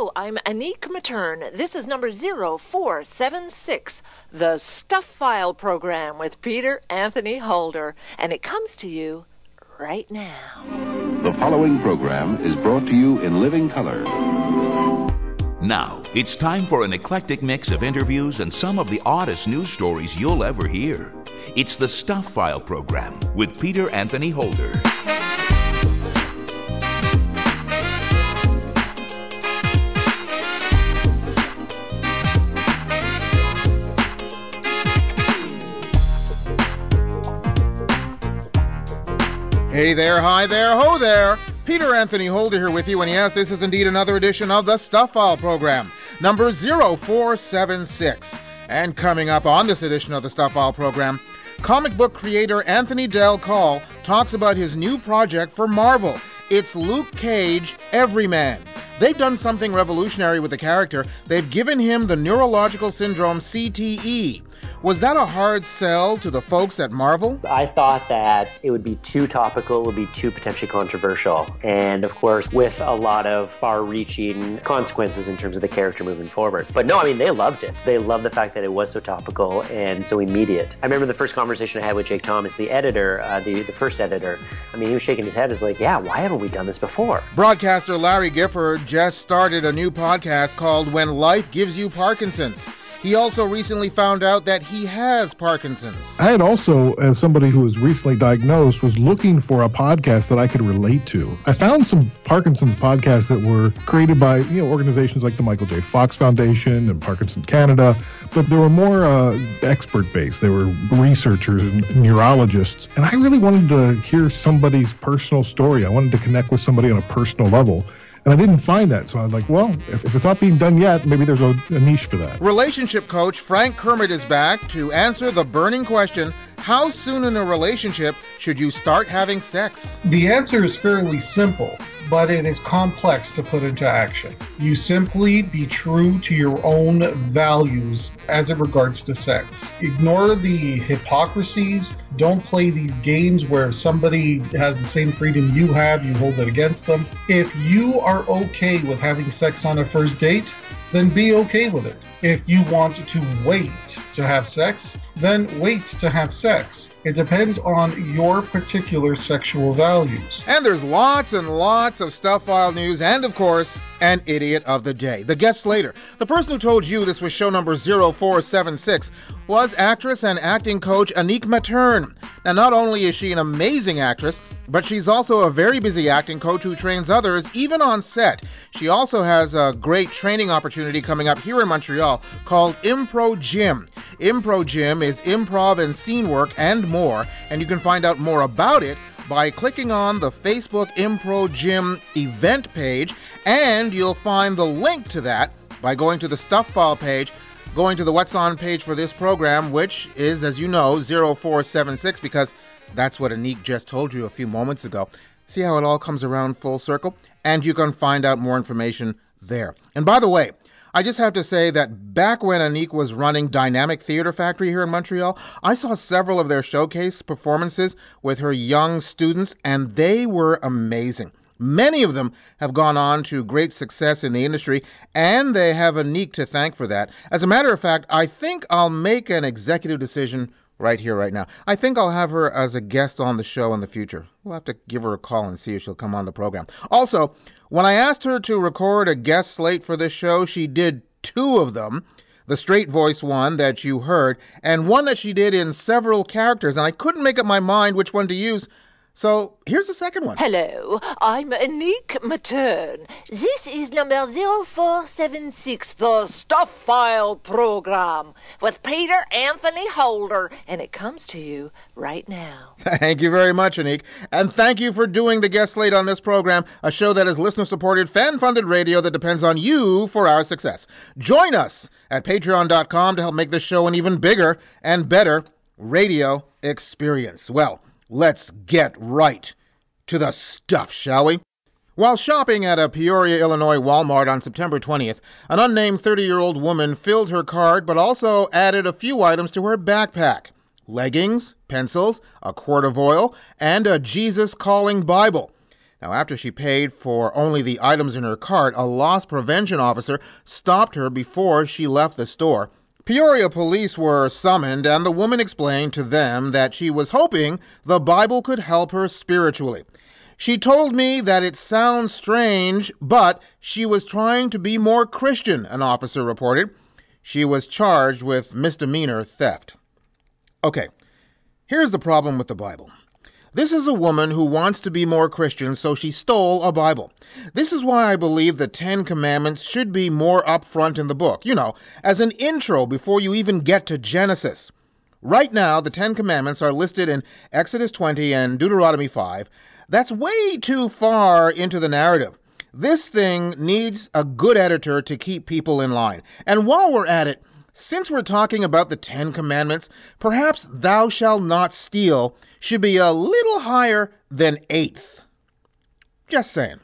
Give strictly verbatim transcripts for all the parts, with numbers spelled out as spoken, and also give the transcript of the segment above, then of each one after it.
Hello, I'm Anique Materne. This is number zero four seven six, the Stuff File program with Peter Anthony Holder, and it comes to you right now. The following program is brought to you in living color. Now, it's time for an eclectic mix of interviews and some of the oddest news stories you'll ever hear. It's the Stuff File program with Peter Anthony Holder. Hey there, hi there, ho there. Peter Anthony Holder here with you, and yes, this is indeed another edition of the Stuff File program, number zero four seven six. And coming up on this edition of the Stuff File program, comic book creator Anthony Dale Call talks about his new project for Marvel. It's Luke Cage, Everyman. They've done something revolutionary with the character. They've given him the neurological syndrome C T E. Was that a hard sell to the folks at Marvel? I thought that it would be too topical, it would be too potentially controversial, and of course with a lot of far-reaching consequences in terms of the character moving forward. But no, I mean, they loved it. They loved the fact that it was so topical and so immediate. I remember the first conversation I had with Jake Thomas, the editor, uh, the, the first editor. I mean, he was shaking his head. He's like, yeah, why haven't we done this before? Broadcaster Larry Gifford just started a new podcast called When Life Gives You Parkinson's. He also recently found out that he has Parkinson's. I had also, as somebody who was recently diagnosed, was looking for a podcast that I could relate to. I found some Parkinson's podcasts that were created by, you know, organizations like the Michael J. Fox Foundation and Parkinson Canada, but they were more uh, expert-based. They were researchers and neurologists, and I really wanted to hear somebody's personal story. I wanted to connect with somebody on a personal level. And I didn't find that, so I was like, well, if, if it's not being done yet, maybe there's a, a niche for that. Relationship coach Frank Kermit is back to answer the burning question, how soon in a relationship should you start having sex? The answer is fairly simple, but it is complex to put into action. You simply be true to your own values as it regards to sex. Ignore the hypocrisies. Don't play these games where somebody has the same freedom you have, you hold it against them. If you are okay with having sex on a first date, then be okay with it. If you want to wait to have sex, then wait to have sex. It depends on your particular sexual values. And there's lots and lots of Stuff File news and, of course, an idiot of the day. The guest slater, the person who told you this was show number zero four seven six, was actress and acting coach Anique Materne. Now, not only is she an amazing actress, but she's also a very busy acting coach who trains others, even on set. She also has a great training opportunity coming up here in Montreal called Impro Gym. Impro Gym is improv and scene work and more, and you can find out more about it by clicking on the Facebook Impro Gym event page, and you'll find the link to that by going to the Stuff File page, going to the What's On page for this program, which is, as you know, zero four seven six, because that's what Anique just told you a few moments ago. See how it all comes around full circle? And you can find out more information there. And by the way, I just have to say that back when Anique was running Dynamic Theatre Factory here in Montreal, I saw several of their showcase performances with her young students, and they were amazing. Many of them have gone on to great success in the industry, and they have Anique to thank for that. As a matter of fact, I think I'll make an executive decision right here, right now. I think I'll have her as a guest on the show in the future. We'll have to give her a call and see if she'll come on the program. Also, when I asked her to record a guest slate for this show, she did two of them. The straight voice one that you heard, and one that she did in several characters, and I couldn't make up my mind which one to use. So here's the second one. Hello, I'm Anique Materne. This is number zero four seven six, the Stuff File program with Peter Anthony Holder, and it comes to you right now. Thank you very much, Anique. And thank you for doing the guest slate on this program, a show that is listener-supported, fan-funded radio that depends on you for our success. Join us at patreon dot com to help make this show an even bigger and better radio experience. Well, let's get right to the stuff, shall we? While shopping at a Peoria, Illinois Walmart on September twentieth, an unnamed thirty-year-old woman filled her cart but also added a few items to her backpack. Leggings, pencils, a quart of oil, and a Jesus Calling Bible. Now, after she paid for only the items in her cart, a loss prevention officer stopped her before she left the store. Peoria police were summoned, and the woman explained to them that she was hoping the Bible could help her spiritually. She told me that it sounds strange, but she was trying to be more Christian, an officer reported. She was charged with misdemeanor theft. Okay, here's the problem with the Bible. This is a woman who wants to be more Christian, so she stole a Bible. This is why I believe the Ten Commandments should be more upfront in the book, you know, as an intro before you even get to Genesis. Right now, the Ten Commandments are listed in Exodus twenty and Deuteronomy five. That's way too far into the narrative. This thing needs a good editor to keep people in line. And while we're at it, since we're talking about the Ten Commandments, perhaps thou shalt not steal should be a little higher than eighth. Just saying.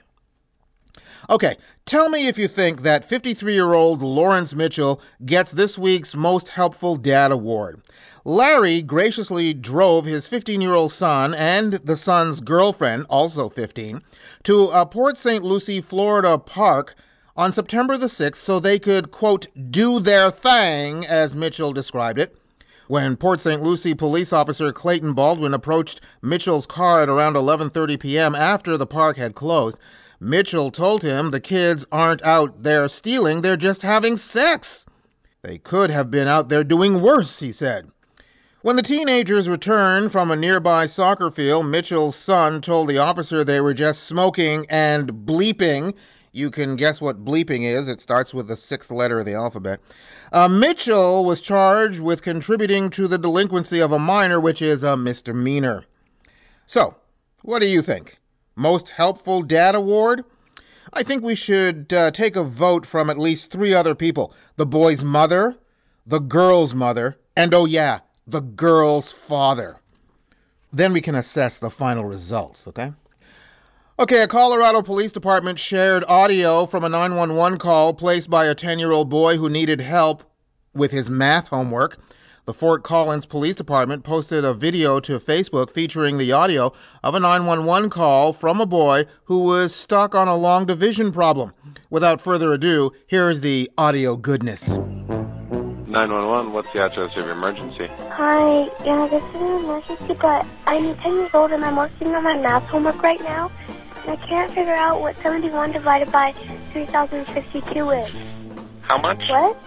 Okay, tell me if you think that fifty-three-year-old Lawrence Mitchell gets this week's Most Helpful Dad Award. Larry graciously drove his fifteen-year-old son and the son's girlfriend, also fifteen, to a Port Saint Lucie, Florida park on September the sixth so they could, quote, do their thing, as Mitchell described it. When Port Saint Lucie police officer Clayton Baldwin approached Mitchell's car at around eleven thirty p.m. after the park had closed, Mitchell told him the kids aren't out there stealing, they're just having sex. They could have been out there doing worse, he said. When the teenagers returned from a nearby soccer field, Mitchell's son told the officer they were just smoking and bleeping. You can guess what bleeping is. It starts with the sixth letter of the alphabet. Uh, Mitchell was charged with contributing to the delinquency of a minor, which is a misdemeanor. So, what do you think? Most Helpful Dad Award? I think we should uh, take a vote from at least three other people. The boy's mother, the girl's mother, and oh yeah, the girl's father. Then we can assess the final results, okay? Okay, a Colorado Police Department shared audio from a nine one one call placed by a ten-year-old boy who needed help with his math homework. The Fort Collins Police Department posted a video to Facebook featuring the audio of a nine one one call from a boy who was stuck on a long division problem. Without further ado, here's the audio goodness. nine one one, what's the address of your emergency? Hi, yeah, this is an emergency, but I'm ten years old and I'm working on my math homework right now. I can't figure out what seventy-one divided by three thousand fifty-two is. How much? What?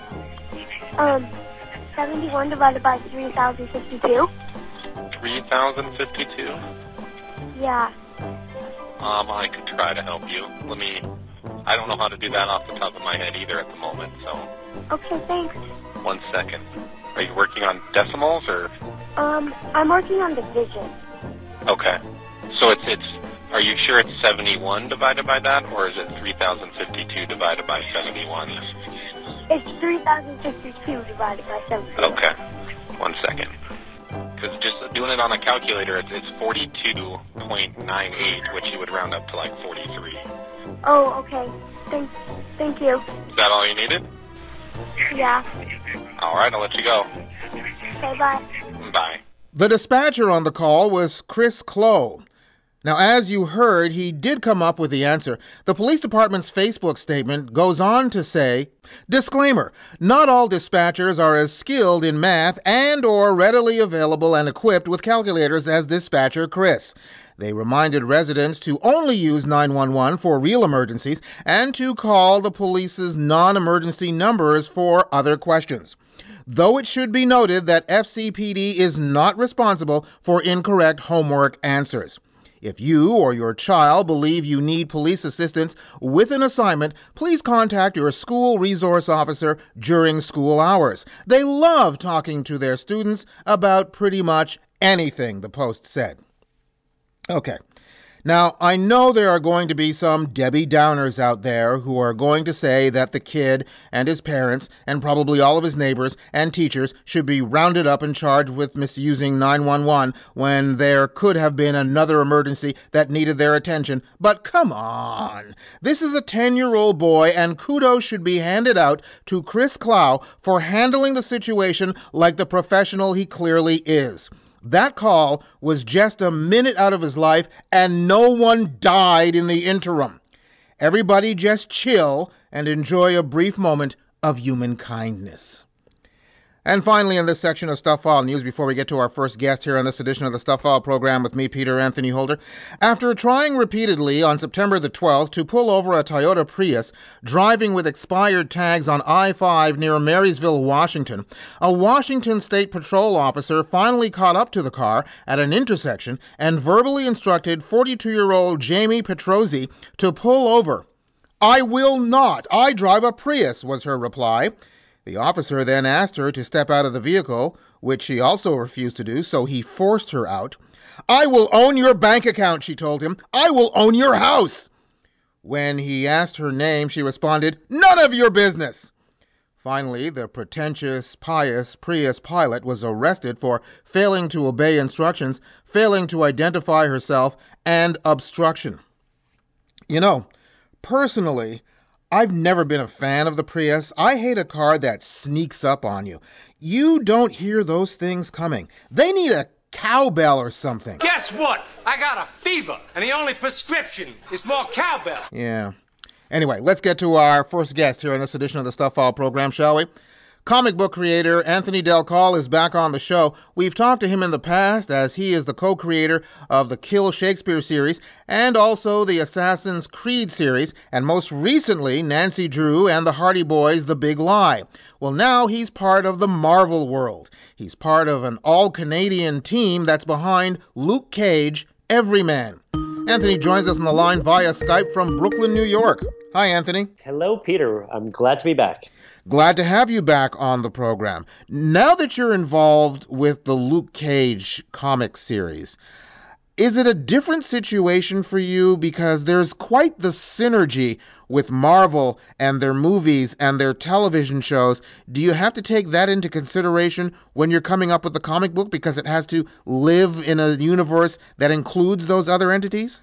Um, seventy-one divided by three thousand fifty-two. three thousand fifty-two? Yeah. Um, I could try to help you. Let me... I don't know how to do that off the top of my head either at the moment, so... Okay, thanks. One second. Are you working on decimals, or...? Um, I'm working on division. Okay. So it's... it's Are you sure it's seventy-one divided by that, or is it three thousand fifty-two divided by seventy-one? It's three thousand fifty-two divided by seventy-one. Okay. One second. Because just doing it on a calculator, it's, it's forty-two point nine eight, which you would round up to like forty-three. Oh, okay. Thank, thank you. Is that all you needed? Yeah. All right, I'll let you go. Okay, bye. Bye. The dispatcher on the call was Chris Clow. Now, as you heard, he did come up with the answer. The police department's Facebook statement goes on to say, disclaimer, not all dispatchers are as skilled in math and or readily available and equipped with calculators as dispatcher Chris. They reminded residents to only use nine one one for real emergencies and to call the police's non-emergency numbers for other questions. Though it should be noted that F C P D is not responsible for incorrect homework answers. If you or your child believe you need police assistance with an assignment, please contact your school resource officer during school hours. They love talking to their students about pretty much anything, the Post said. Okay. Now, I know there are going to be some Debbie Downers out there who are going to say that the kid and his parents and probably all of his neighbors and teachers should be rounded up and charged with misusing nine one one when there could have been another emergency that needed their attention. But come on. This is a ten-year-old boy, and kudos should be handed out to Chris Clow for handling the situation like the professional he clearly is. That call was just a minute out of his life, and no one died in the interim. Everybody just chill and enjoy a brief moment of human kindness. And finally, in this section of Stuff File News, before we get to our first guest here on this edition of the Stuff File program with me, Peter Anthony Holder, after trying repeatedly on September the twelfth to pull over a Toyota Prius driving with expired tags on I five near Marysville, Washington, a Washington State Patrol officer finally caught up to the car at an intersection and verbally instructed forty-two-year-old Jamie Petrozzi to pull over. "I will not. I drive a Prius," was her reply. The officer then asked her to step out of the vehicle, which she also refused to do, so he forced her out. "I will own your bank account," she told him. "I will own your house." When he asked her name, she responded, "None of your business." Finally, the pretentious, pious Prius pilot was arrested for failing to obey instructions, failing to identify herself, and obstruction. You know, personally, I've never been a fan of the Prius. I hate a car that sneaks up on you. You don't hear those things coming. They need a cowbell or something. Guess what? I got a fever, and the only prescription is more cowbell. Yeah. Anyway, let's get to our first guest here on this edition of the Stuff File program, shall we? Comic book creator Anthony Del Call is back on the show. We've talked to him in the past as he is the co-creator of the Kill Shakespeare series and also the Assassin's Creed series, and most recently Nancy Drew and the Hardy Boys' The Big Lie. Well, now he's part of the Marvel world. He's part of an all-Canadian team that's behind Luke Cage, Everyman. Anthony joins us on the line via Skype from Brooklyn, New York. Hi, Anthony. Hello, Peter. I'm glad to be back. Glad to have you back on the program. Now that you're involved with the Luke Cage comic series, is it a different situation for you? Because there's quite the synergy with Marvel and their movies and their television shows. Do you have to take that into consideration when you're coming up with the comic book because it has to live in a universe that includes those other entities?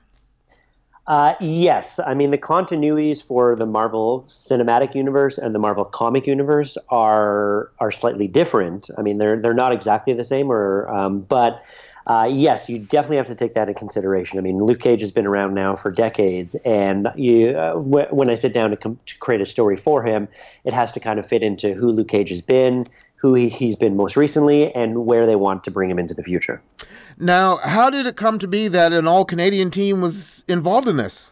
Uh, yes. I mean, the continuities for the Marvel Cinematic Universe and the Marvel Comic Universe are are slightly different. I mean, they're they're not exactly the same, or um, but uh, yes, you definitely have to take that into consideration. I mean, Luke Cage has been around now for decades, and you uh, w- when I sit down to, com- to create a story for him, it has to kind of fit into who Luke Cage has been, who he, he's been most recently, and where they want to bring him into the future. Now, how did it come to be that an all-Canadian team was involved in this?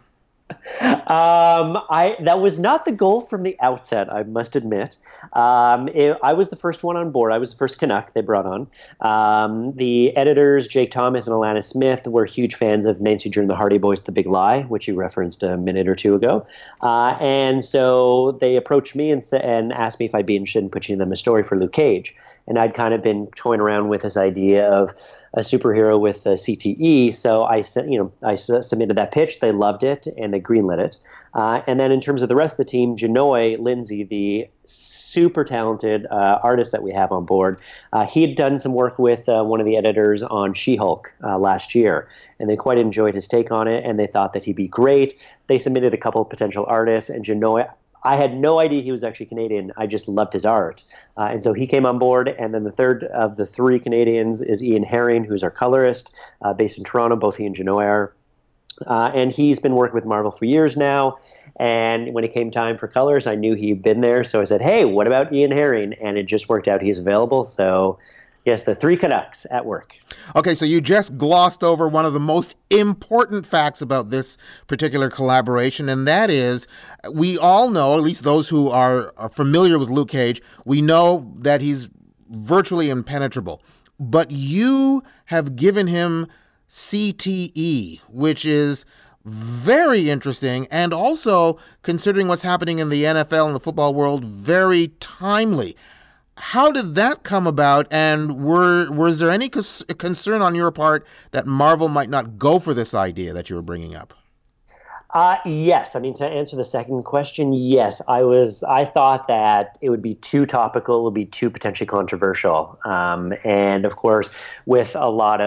Um, I that was not the goal from the outset, I must admit. Um, it, I was the first one on board. I was the first Canuck they brought on. Um, the editors, Jake Thomas and Alana Smith, were huge fans of Nancy Drew and the Hardy Boys' The Big Lie, which you referenced a minute or two ago. Uh, and so they approached me and, and asked me if I'd be interested in pitching them a story for Luke Cage. And I'd kind of been toying around with this idea of a superhero with a C T E. So I sent, you know, I submitted that pitch. They loved it and they greenlit it. Uh, and then in terms of the rest of the team, Janoy Lindsay, the super talented uh, artist that we have on board, uh, he had done some work with uh, one of the editors on She-Hulk uh, last year, and they quite enjoyed his take on it. And they thought that he'd be great. They submitted a couple of potential artists, and Janoy, I had no idea he was actually Canadian. I just loved his art. Uh, and so he came on board. And then the third of the three Canadians is Ian Herring, who's our colorist, uh, based in Toronto. Both he and Janoy are. Uh, and he's been working with Marvel for years now. And when it came time for colors, I knew he'd been there. So I said, hey, what about Ian Herring? And it just worked out. He's available. So yes, the three Canucks at work. Okay, so you just glossed over one of the most important facts about this particular collaboration, and that is we all know, at least those who are, are familiar with Luke Cage, we know that he's virtually impenetrable. But you have given him C T E, which is very interesting, and also, considering what's happening in the N F L and the football world, very timely. How did that come about, and were was there any cons- concern on your part that Marvel might not go for this idea that you were bringing up? Uh, yes. I mean, to answer the second question, yes. I was. I thought that it would be too topical, it would be too potentially controversial. Um, and, of course, with a lot of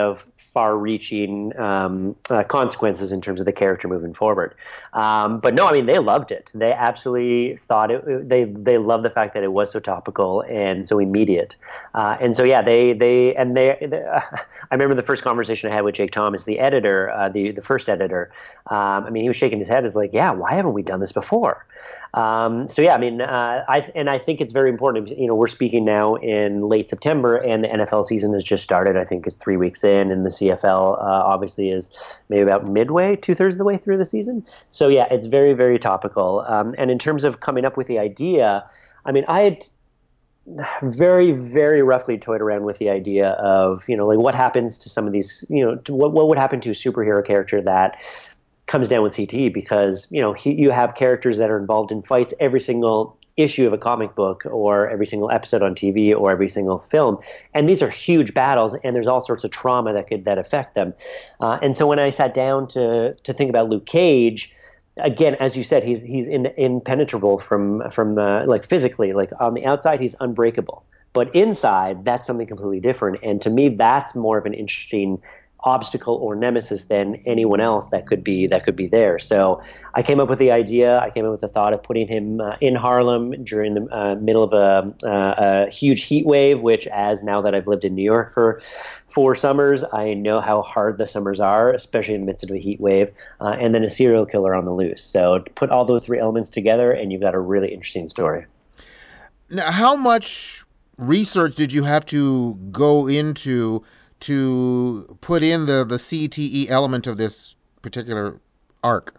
far-reaching um, uh, consequences in terms of the character moving forward. Um, but no, I mean, they loved it. They absolutely thought it. They they loved the fact that it was so topical and so immediate. Uh, and so yeah, they they and they. they uh, I remember the first conversation I had with Jake Thomas, the editor, uh, the the first editor. Um, I mean, he was shaking his head. It's like, yeah, why haven't we done this before? Um, so yeah, I mean, uh, I and I think it's very important. You know, we're speaking now in late September, and the N F L season has just started. I think it's three weeks in, and the C F L uh, obviously is maybe about midway, two thirds of the way through the season. So yeah, it's very, very topical. Um, and in terms of coming up with the idea, I mean, I had very, very roughly toyed around with the idea of, you know, like what happens to some of these, you know, to what what would happen to a superhero character that comes down with C T E, because, you know, he, you have characters that are involved in fights every single issue of a comic book or every single episode on T V or every single film. And these are huge battles, and there's all sorts of trauma that could that affect them. Uh, and so when I sat down to to think about Luke Cage, again, as you said, he's he's in, impenetrable from from the, like physically, like on the outside he's unbreakable, but inside that's something completely different. And to me, that's more of an interesting obstacle or nemesis than anyone else that could be that could be there. So I came up with the idea. I came up with the thought of putting him uh, in Harlem during the uh, middle of a, uh, a huge heat wave, which, as now that I've lived in New York for four summers, I know how hard the summers are, especially in the midst of a heat wave, uh, and then a serial killer on the loose. So put all those three elements together, and you've got a really interesting story. Now, how much research did you have to go into to put in the, the C T E element of this particular arc?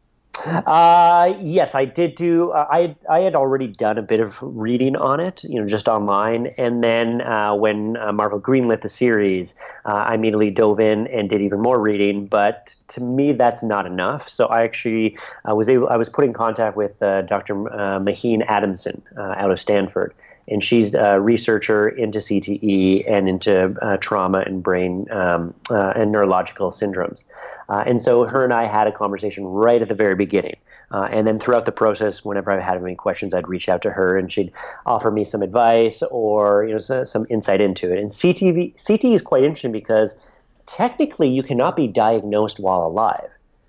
Uh, yes, I did do. Uh, I I had already done a bit of reading on it, you know, just online. And then uh, when uh, Marvel greenlit the series, uh, I immediately dove in and did even more reading. But to me, that's not enough. So I actually uh, was able. I was put in contact with uh, Doctor Uh, Maheen Adamson uh, out of Stanford. And she's a researcher into C T E and into uh, trauma and brain um, uh, and neurological syndromes. Uh, and so her and I had a conversation right at the very beginning. Uh, and then throughout the process, whenever I had any questions, I'd reach out to her, and she'd offer me some advice or, you know, so, some insight into it. And C T E, C T E is quite interesting because technically you cannot be diagnosed while alive.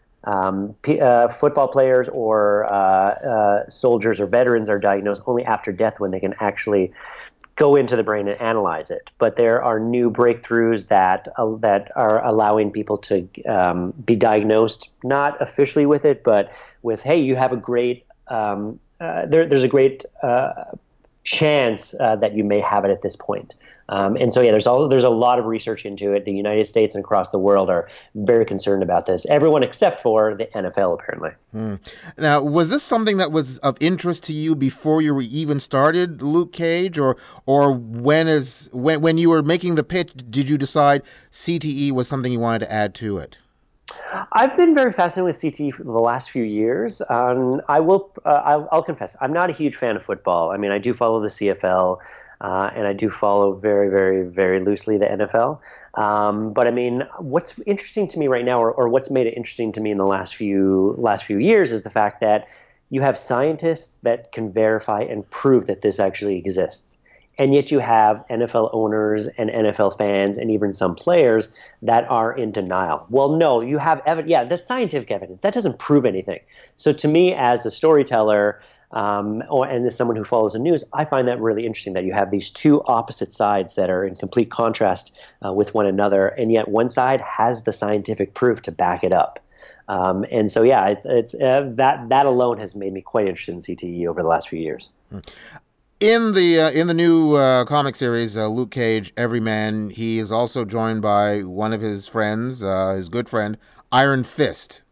Um, p- uh, football players or uh, uh, soldiers or veterans are diagnosed only after death, when they can actually go into the brain and analyze it. But there are new breakthroughs that uh, that are allowing people to um, be diagnosed, not officially with it, but with, hey, you have a great um, uh, there, there's a great uh, chance uh, that you may have it at this point. Um, and so, yeah, there's all, there's a lot of research into it. The United States and across the world are very concerned about this. Everyone except for the N F L, apparently. Hmm. Now, was this something that was of interest to you before you even started Luke Cage, or or when is when when you were making the pitch, did you decide C T E was something you wanted to add to it? I've been very fascinated with C T E for the last few years. Um, I will, uh, I'll, I'll confess, I'm not a huge fan of football. I mean, I do follow the C F L. Uh, and I do follow very, very, very loosely the N F L. Um, but I mean, what's interesting to me right now, or, or what's made it interesting to me in the last few last few years, is the fact that you have scientists that can verify and prove that this actually exists. And yet you have N F L owners and N F L fans and even some players that are in denial. Well, no, you have evidence. Yeah, that's scientific evidence. That doesn't prove anything. So to me, as a storyteller, Um, or, and as someone who follows the news, I find that really interesting that you have these two opposite sides that are in complete contrast uh, with one another, and yet one side has the scientific proof to back it up. Um, and so, yeah, it, it's uh, that that alone has made me quite interested in C T E over the last few years. In the uh, in the new uh, comic series, uh, Luke Cage, Everyman, he is also joined by one of his friends, uh, his good friend, Iron Fist.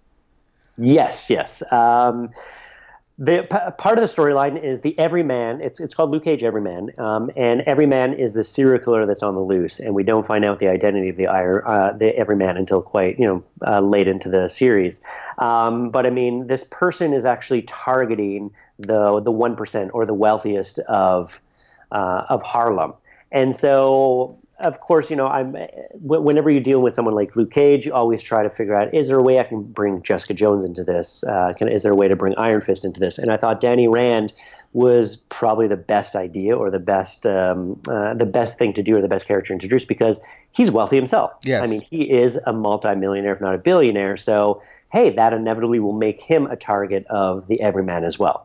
Yes, yes. Um, The p- part of the storyline is the Everyman. It's it's called Luke Cage Everyman, um, and Everyman is the serial killer that's on the loose, and we don't find out the identity of the uh, the Everyman until quite you know uh, late into the series. Um, but I mean, this person is actually targeting the the one percent or the wealthiest of uh, of Harlem, and so of course, you know, I'm whenever you deal with someone like Luke Cage, you always try to figure out, is there a way I can bring Jessica Jones into this? Uh, can, is there a way to bring Iron Fist into this? And I thought Danny Rand was probably the best idea or the best um, uh, the best thing to do or the best character to introduce because he's wealthy himself. Yes. I mean, he is a multimillionaire, if not a billionaire. So, hey, that inevitably will make him a target of the Everyman as well.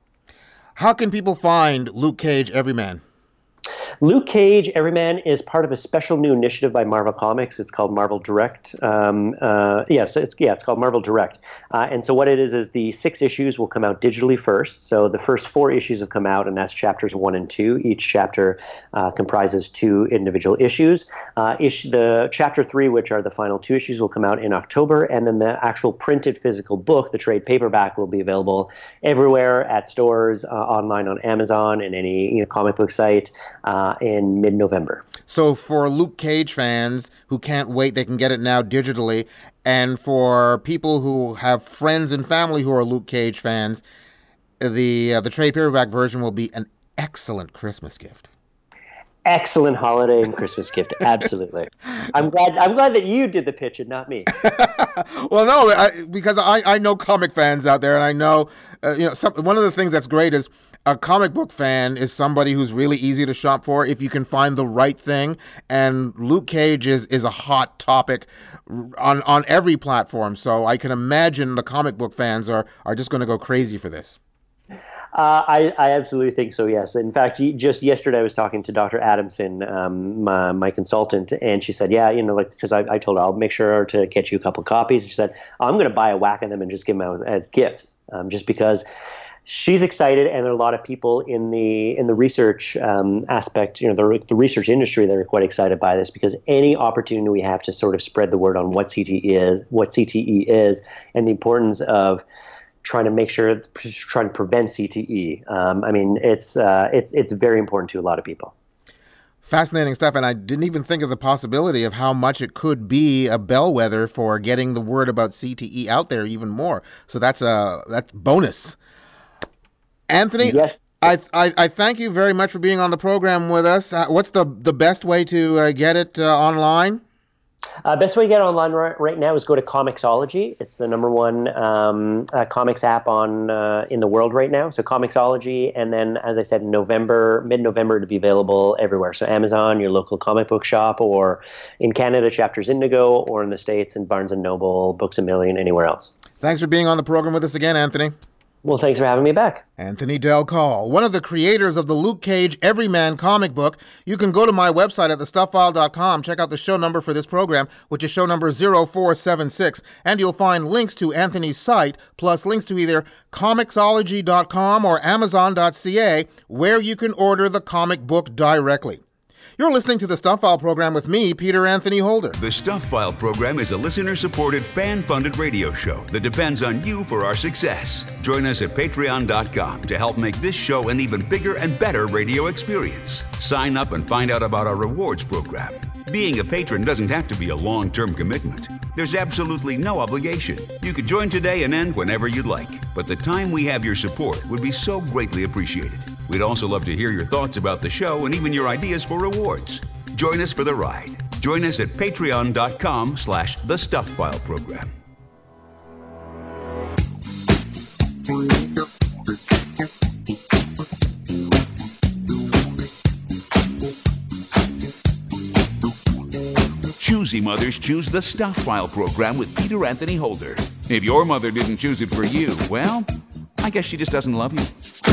How can people find Luke Cage Everyman? Luke Cage Everyman is part of a special new initiative by Marvel Comics. It's called Marvel Direct. Um, uh, yeah, so it's yeah, it's called Marvel Direct. Uh, and so what it is is the six issues will come out digitally first. So the first four issues have come out, and that's chapters one and two. Each chapter uh, comprises two individual issues. Uh, issue, the chapter three, which are the final two issues, will come out in October, and then the actual printed physical book, the trade paperback, will be available everywhere at stores, uh, online on Amazon, and any you know, comic book site. Uh, in mid-November. So for Luke Cage fans who can't wait, they can get it now digitally. And for people who have friends and family who are Luke Cage fans, the uh, the trade paperback version will be an excellent Christmas gift. Excellent holiday and Christmas gift, absolutely. I'm glad. I'm glad that you did the pitch and not me. Well, no, I, because I, I know comic fans out there, and I know uh, you know some, one of the things that's great is a comic book fan is somebody who's really easy to shop for if you can find the right thing. And Luke Cage is is a hot topic on on every platform. So I can imagine the comic book fans are are just going to go crazy for this. Uh, I, I absolutely think so, yes. In fact, just yesterday I was talking to Doctor Adamson, um, my, my consultant, and she said, yeah, you know, like, because I, I told her I'll make sure to get you a couple of copies. She said, I'm going to buy a whack of them and just give them out as gifts, um, just because she's excited, and there are a lot of people in the in the research um, aspect, you know, the, the research industry that are quite excited by this, because any opportunity we have to sort of spread the word on what C T E is, what C T E is, and the importance of trying to make sure, trying to prevent C T E. Um, I mean, it's uh, it's it's very important to a lot of people. Fascinating stuff, and I didn't even think of the possibility of how much it could be a bellwether for getting the word about C T E out there even more. So that's a that's bonus. Anthony, yes. I, I I thank you very much for being on the program with us. Uh, what's the the best way to uh, get it uh, online? Uh, best way to get it online right, right now is go to Comixology. It's the number one um, uh, comics app on uh, in the world right now. So Comixology, and then, as I said, in November, mid-November, to be available everywhere. So Amazon, your local comic book shop, or in Canada, Chapters Indigo, or in the States, in Barnes and Noble, Books A Million, anywhere else. Thanks for being on the program with us again, Anthony. Well, thanks for having me back. Anthony Del Call, one of the creators of the Luke Cage Everyman comic book. You can go to my website at the stuff file dot com, check out the show number for this program, which is show number zero four seven six, and you'll find links to Anthony's site, plus links to either comixology dot com or amazon dot c a, where you can order the comic book directly. You're listening to the Stuff File program with me, Peter Anthony Holder. The Stuff File program is a listener-supported, fan-funded radio show that depends on you for our success. Join us at patreon dot com to help make this show an even bigger and better radio experience. Sign up and find out about our rewards program. Being a patron doesn't have to be a long-term commitment. There's absolutely no obligation. You could join today and end whenever you'd like. But the time we have your support would be so greatly appreciated. We'd also love to hear your thoughts about the show and even your ideas for rewards. Join us for the ride. Join us at patreon dot com slash the Stuff File program. Choosy mothers choose the Stuff File program with Peter Anthony Holder. If your mother didn't choose it for you, well, I guess she just doesn't love you.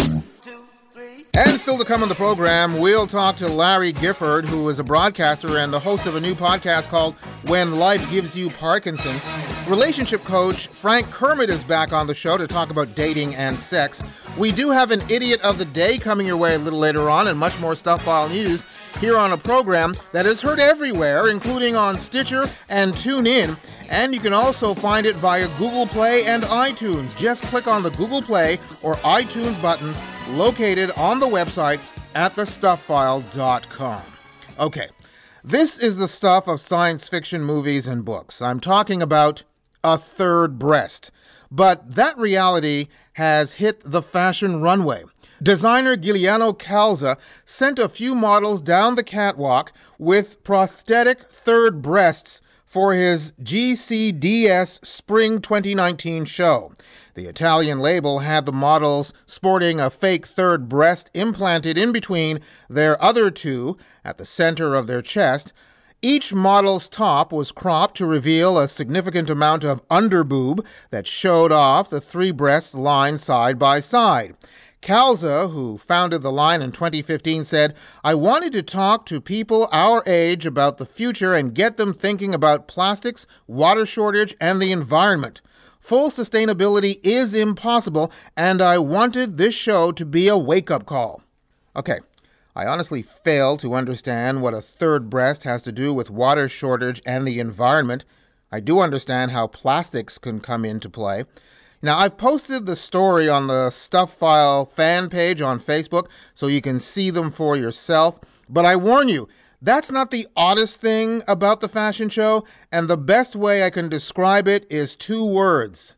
And still to come on the program, we'll talk to Larry Gifford, who is a broadcaster and the host of a new podcast called When Life Gives You Parkinson's. Relationship coach Frank Kermit is back on the show to talk about dating and sex. We do have an Idiot of the Day coming your way a little later on, and much more Stuff File news here on a program that is heard everywhere, including on Stitcher and TuneIn. And you can also find it via Google Play and iTunes. Just click on the Google Play or iTunes buttons located on the website at the stuff file dot com. Okay, this is the stuff of science fiction movies and books. I'm talking about a third breast. But that reality has hit the fashion runway. Designer Giuliano Calza sent a few models down the catwalk with prosthetic third breasts for his G C D S Spring twenty nineteen show. The Italian label had the models sporting a fake third breast implanted in between their other two at the center of their chest. Each model's top was cropped to reveal a significant amount of underboob that showed off the three breasts lying side by side. Calza, who founded the line in twenty fifteen, said, "I wanted to talk to people our age about the future and get them thinking about plastics, water shortage, and the environment. Full sustainability is impossible, and I wanted this show to be a wake-up call." Okay, I honestly fail to understand what a third breast has to do with water shortage and the environment. I do understand how plastics can come into play. Now, I've posted the story on the Stuff File fan page on Facebook, so you can see them for yourself. But I warn you, that's not the oddest thing about the fashion show, and the best way I can describe it is two words: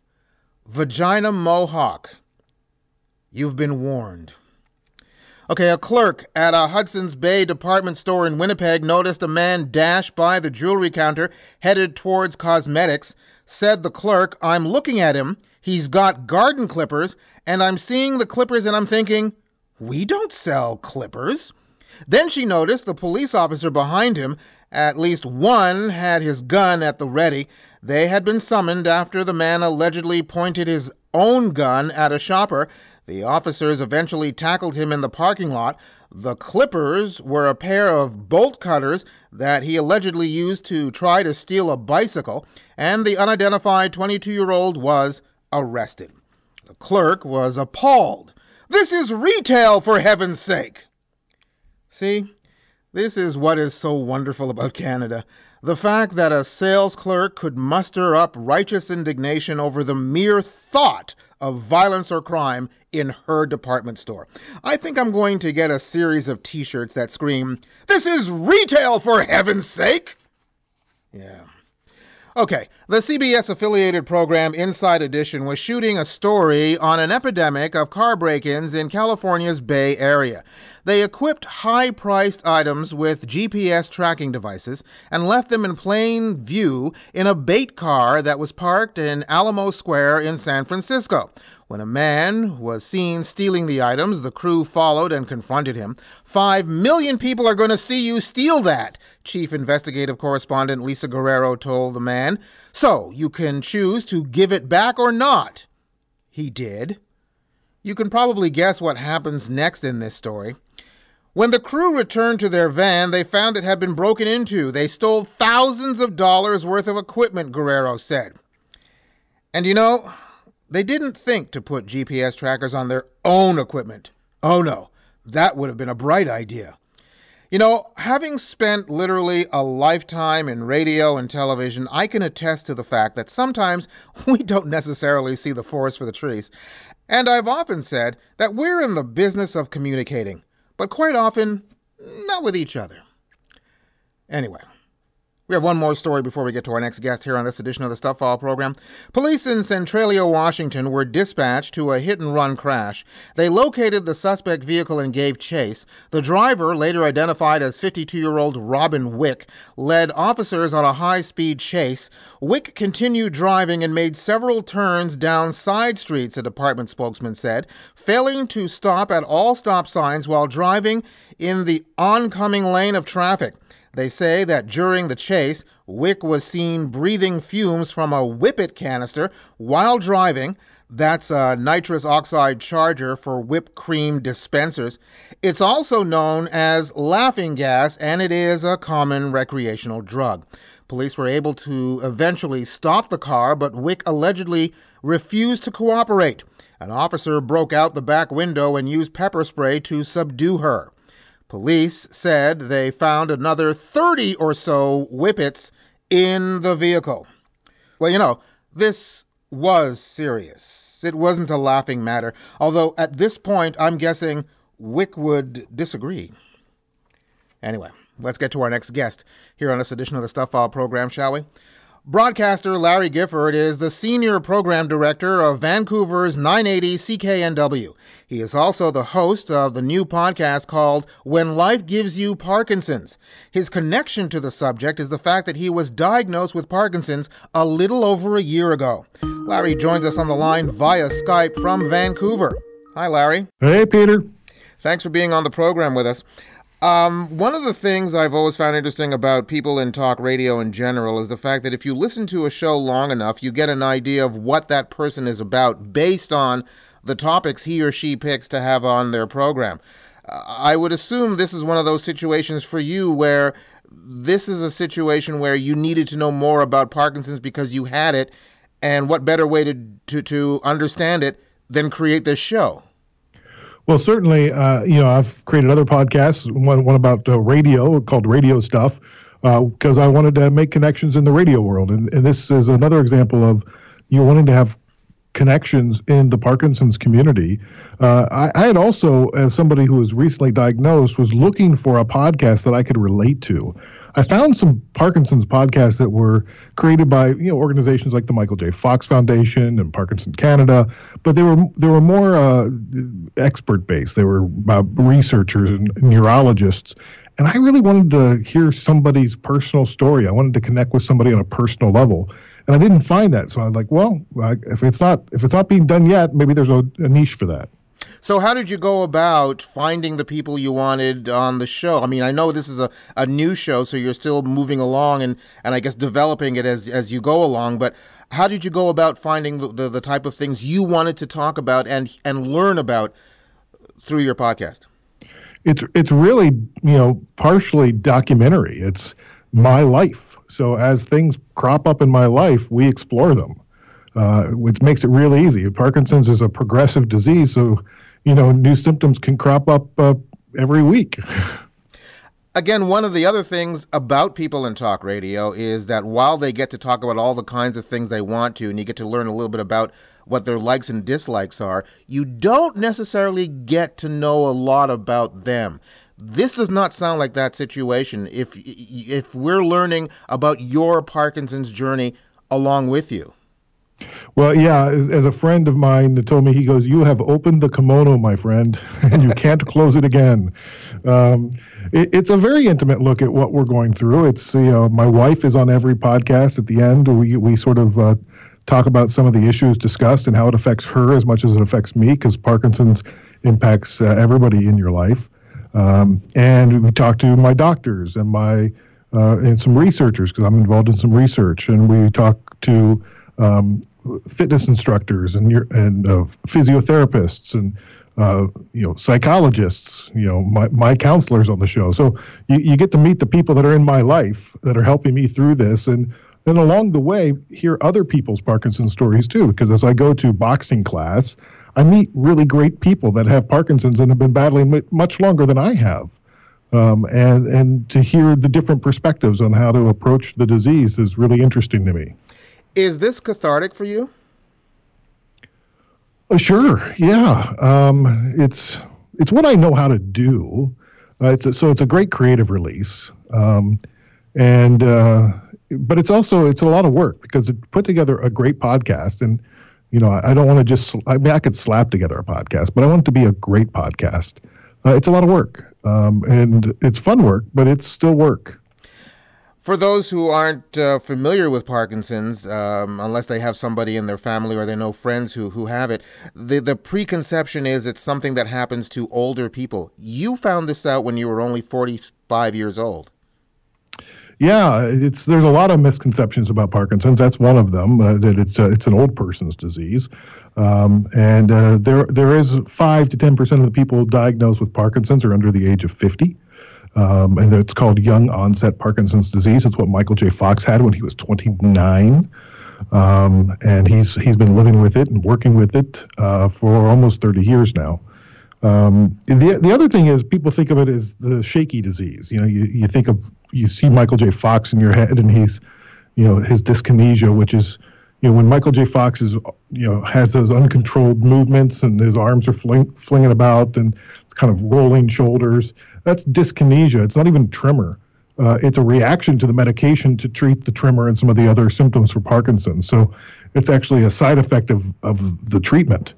vagina mohawk. You've been warned. Okay, a clerk at a Hudson's Bay department store in Winnipeg noticed a man dash by the jewelry counter headed towards cosmetics. Said the clerk, "I'm looking at him. He's got garden clippers, and I'm seeing the clippers and I'm thinking, we don't sell clippers." Then she noticed the police officer behind him. At least one had his gun at the ready. They had been summoned after the man allegedly pointed his own gun at a shopper. The officers eventually tackled him in the parking lot. The clippers were a pair of bolt cutters that he allegedly used to try to steal a bicycle, and the unidentified twenty-two-year-old was arrested. The clerk was appalled. "This is retail, for heaven's sake!" See, this is what is so wonderful about Canada. The fact that a sales clerk could muster up righteous indignation over the mere thought of violence or crime in her department store. I think I'm going to get a series of t-shirts that scream, "This is retail, for heaven's sake!" Yeah. Okay, the C B S-affiliated program Inside Edition was shooting a story on an epidemic of car break-ins in California's Bay Area. They equipped high-priced items with G P S tracking devices and left them in plain view in a bait car that was parked in Alamo Square in San Francisco. When a man was seen stealing the items, the crew followed and confronted him. Five million people are going to see you steal that, Chief Investigative Correspondent Lisa Guerrero told the man. "So, you can choose to give it back or not." He did. You can probably guess what happens next in this story. When the crew returned to their van, they found it had been broken into. They stole thousands of dollars worth of equipment, Guerrero said. And you know, they didn't think to put G P S trackers on their own equipment. Oh no, that would have been a bright idea. You know, having spent literally a lifetime in radio and television, I can attest to the fact that sometimes we don't necessarily see the forest for the trees. And I've often said that we're in the business of communicating, but quite often, not with each other. Anyway, we have one more story before we get to our next guest here on this edition of the Stuff File program. Police in Centralia, Washington were dispatched to a hit-and-run crash. They located the suspect vehicle and gave chase. The driver, later identified as fifty-two-year-old Robin Wick, led officers on a high-speed chase. Wick continued driving and made several turns down side streets, a department spokesman said, failing to stop at all stop signs while driving in the oncoming lane of traffic. They say that during the chase, Wick was seen breathing fumes from a Whippet canister while driving. That's a nitrous oxide charger for whipped cream dispensers. It's also known as laughing gas, and it is a common recreational drug. Police were able to eventually stop the car, but Wick allegedly refused to cooperate. An officer broke out the back window and used pepper spray to subdue her. Police said they found another thirty or so Whippets in the vehicle. Well, you know, this was serious. It wasn't a laughing matter, although at this point I'm guessing Wick would disagree. Anyway, let's get to our next guest here on this edition of the Stuff File program, shall we? Broadcaster Larry Gifford is the Senior Program Director of Vancouver's nine eighty C K N W. He is also the host of the new podcast called When Life Gives You Parkinson's. His connection to the subject is the fact that he was diagnosed with Parkinson's a little over a year ago. Larry joins us on the line via Skype from Vancouver. Hi, Larry. Hey, Peter. Thanks for being on the program with us. Um, one of the things I've always found interesting about people in talk radio in general is the fact that if you listen to a show long enough, you get an idea of what that person is about based on the topics he or she picks to have on their program. Uh, I would assume this is one of those situations for you where this is a situation where you needed to know more about Parkinson's because you had it, and what better way to to, to understand it than create this show? Well, certainly, uh, you know, I've created other podcasts, one, one about uh, radio called Radio Stuff, because uh, I wanted to make connections in the radio world. And, and this is another example of you wanting to have connections in the Parkinson's community. Uh, I, I had also, as somebody who was recently diagnosed, was looking for a podcast that I could relate to. I found some Parkinson's podcasts that were created by, you know, organizations like the Michael J. Fox Foundation and Parkinson Canada, but they were they were more uh, expert based. They were uh, researchers and neurologists, and I really wanted to hear somebody's personal story. I wanted to connect with somebody on a personal level, and I didn't find that. So I was like, well, I, if it's not if it's not being done yet, maybe there's a, a niche for that. So how did you go about finding the people you wanted on the show? I mean, I know this is a, a new show, so you're still moving along and, and I guess developing it as as you go along, but how did you go about finding the, the, the type of things you wanted to talk about and, and learn about through your podcast? It's it's really, you know, partially documentary. It's my life. So as things crop up in my life, we explore them, uh, which makes it really easy. Parkinson's is a progressive disease, so you know, new symptoms can crop up uh, every week. Again, one of the other things about people in talk radio is that while they get to talk about all the kinds of things they want to, and you get to learn a little bit about what their likes and dislikes are, you don't necessarily get to know a lot about them. This does not sound like that situation if if we're learning about your Parkinson's journey along with you. Well, yeah, as, as a friend of mine told me, he goes, you have opened the kimono, my friend, and you can't close it again. Um, it, it's a very intimate look at what we're going through. It's, you know, my wife is on every podcast. At the end, we, we sort of uh, talk about some of the issues discussed and how it affects her as much as it affects me, because Parkinson's impacts uh, everybody in your life. Um, and we talk to my doctors and my uh, and some researchers, because I'm involved in some research, and we talk to um, fitness instructors and and uh, physiotherapists and uh, you know psychologists, you know my, my counselors on the show. So you, you get to meet the people that are in my life that are helping me through this, and then along the way hear other people's Parkinson's stories too. Because as I go to boxing class, I meet really great people that have Parkinson's and have been battling much longer than I have. Um, and and to hear the different perspectives on how to approach the disease is really interesting to me. Is this cathartic for you? Uh, sure, yeah. Um, it's it's what I know how to do. Uh, it's a, so it's a great creative release, um, and uh, but it's also it's a lot of work because to put together a great podcast, and you know I, I don't want to just I mean I could slap together a podcast, but I want it to be a great podcast. Uh, it's a lot of work, um, and it's fun work, but it's still work. For those who aren't uh, familiar with Parkinson's, um, unless they have somebody in their family or they know friends who, who have it, the, the preconception is it's something that happens to older people. You found this out when you were only forty-five years old. Yeah, it's there's a lot of misconceptions about Parkinson's. That's one of them, uh, that it's uh, it's an old person's disease. Um, and uh, there there is five to ten percent of the people diagnosed with Parkinson's are under the age of fifty. Um, and it's called young onset Parkinson's disease. It's what Michael J. Fox had when he was twenty-nine. Um, and he's he's been living with it and working with it uh, for almost thirty years now. Um, the the other thing is people think of it as the shaky disease. You know, you, you think of, you see Michael J. Fox in your head and he's, you know, his dyskinesia, which is, you know, when Michael J. Fox is, you know, has those uncontrolled movements and his arms are fling, flinging about and it's kind of rolling shoulders. That's dyskinesia. It's not even tremor. uh, it's a reaction to the medication to treat the tremor and some of the other symptoms for Parkinson's. So it's actually a side effect of, of the treatment.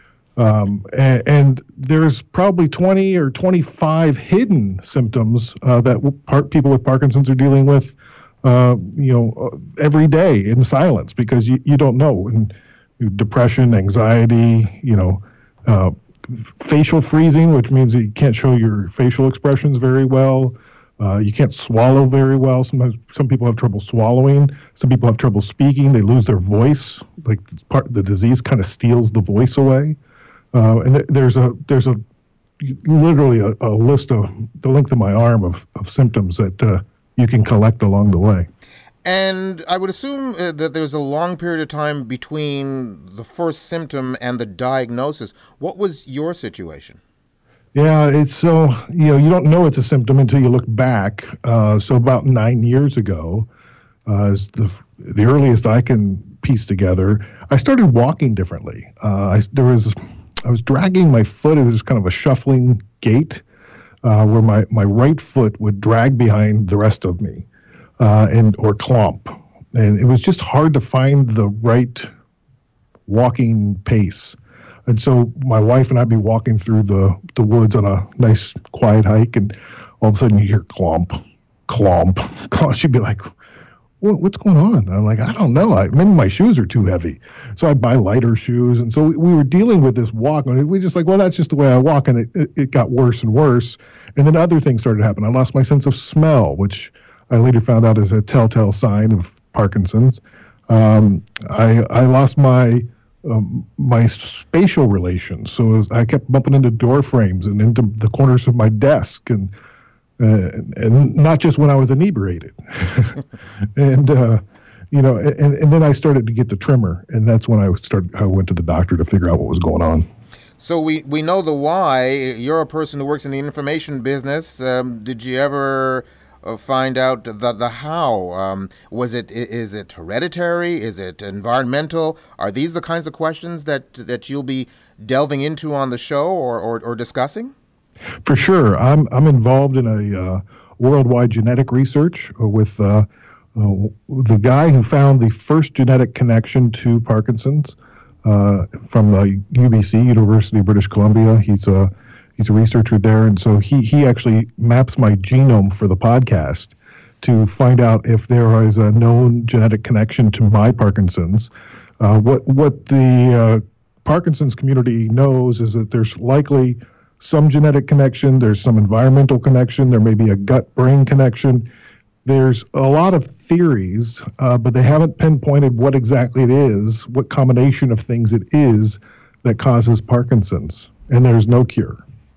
Um, and, and there's probably twenty or twenty-five hidden symptoms uh, that par- people with Parkinson's are dealing with, uh, you know, every day in silence, because you, you don't know. And depression, anxiety, you know, uh, facial freezing, which means that you can't show your facial expressions very well. Uh, you can't swallow very well. Sometimes some people have trouble swallowing. Some people have trouble speaking. They lose their voice. Like part the disease kind of steals the voice away. Uh, and th- there's a there's a literally a, a list of the length of my arm of, of symptoms that uh, you can collect along the way. And I would assume uh, that there's a long period of time between the first symptom and the diagnosis. What was your situation? Yeah, it's so, you know, you don't know it's a symptom until you look back. Uh, so about nine years ago, uh, is the the earliest I can piece together, I started walking differently. Uh, I, there was, I was dragging my foot. It was kind of a shuffling gait uh, where my, my right foot would drag behind the rest of me uh, and or clomp. And it was just hard to find the right walking pace. And so my wife and I'd be walking through the, the woods on a nice quiet hike, and all of a sudden you hear clomp, clomp, clomp. She'd be like, what's going on? And I'm like, I don't know. I, maybe my shoes are too heavy. So I'd buy lighter shoes. And so we, we were dealing with this walk. And we just like, well, that's just the way I walk. And it, it, it got worse and worse. And then other things started happening. I lost my sense of smell, which I later found out is a telltale sign of Parkinson's. Um, I, I lost my... Um, my spatial relations. So as I kept bumping into door frames and into the corners of my desk, and uh, and not just when I was inebriated. and uh, you know, and, and then I started to get the tremor, and that's when I started. I went to the doctor to figure out what was going on. So we, we know the why. You're a person who works in the information business. Um, did you ever Uh, find out the the how? Um, was it is it hereditary? Is it environmental? Are these the kinds of questions that that you'll be delving into on the show or or, or discussing? For sure, I'm I'm involved in a uh, worldwide genetic research with uh, uh, the guy who found the first genetic connection to Parkinson's uh, from uh, U B C, University of British Columbia. He's a He's a researcher there, and so he, he actually maps my genome for the podcast to find out if there is a known genetic connection to my Parkinson's. Uh, what what the uh, Parkinson's community knows is that there's likely some genetic connection, there's some environmental connection, there may be a gut-brain connection. There's a lot of theories, uh, but they haven't pinpointed what exactly it is, what combination of things it is that causes Parkinson's, and there's no cure.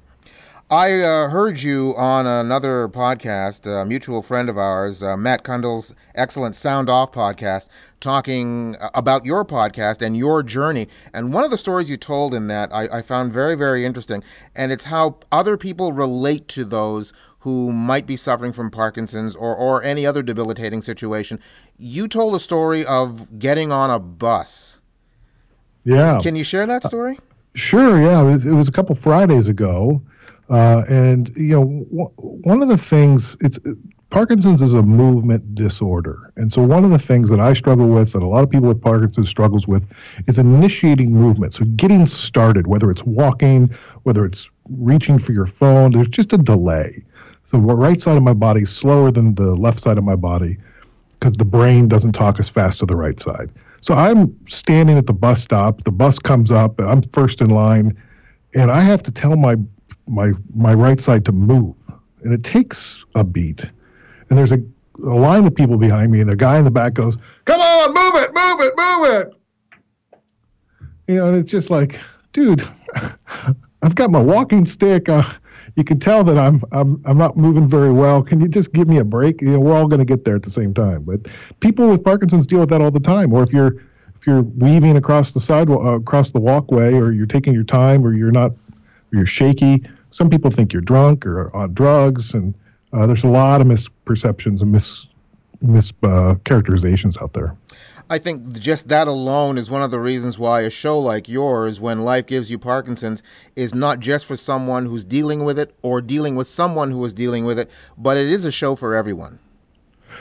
I uh, heard you on another podcast, a mutual friend of ours, uh, Matt Kundle's excellent Sound Off podcast, talking about your podcast and your journey. And one of the stories you told in that I, I found very, very interesting. And it's how other people relate to those who might be suffering from Parkinson's or, or any other debilitating situation. You told a story of getting on a bus. Yeah. Can you share that story? Uh, sure, yeah. It was, it was a couple Fridays ago. Uh, and, you know, w- one of the things, it's Parkinson's is a movement disorder. And so one of the things that I struggle with, that a lot of people with Parkinson's struggles with, is initiating movement. So getting started, whether it's walking, whether it's reaching for your phone, there's just a delay. So the right side of my body is slower than the left side of my body because the brain doesn't talk as fast to the right side. So I'm standing at the bus stop, the bus comes up, and I'm first in line, and I have to tell my my my right side to move, and it takes a beat, and there's a, a line of people behind me, and the guy in the back goes, come on, move it, move it, move it, you know, and it's just like, dude, I've got my walking stick, uh, you can tell that I'm I'm I'm not moving very well, can you just give me a break? You know, we're all going to get there at the same time. But people with Parkinson's deal with that all the time. Or if you're if you're weaving across the sidewalk, uh, across the walkway, or you're taking your time, or you're not, you're shaky. Some people think you're drunk or on drugs, and uh, there's a lot of misperceptions and mis mischaracterizations uh, out there. I think just that alone is one of the reasons why a show like yours, When Life Gives You Parkinson's, is not just for someone who's dealing with it or dealing with someone who is dealing with it, but it is a show for everyone.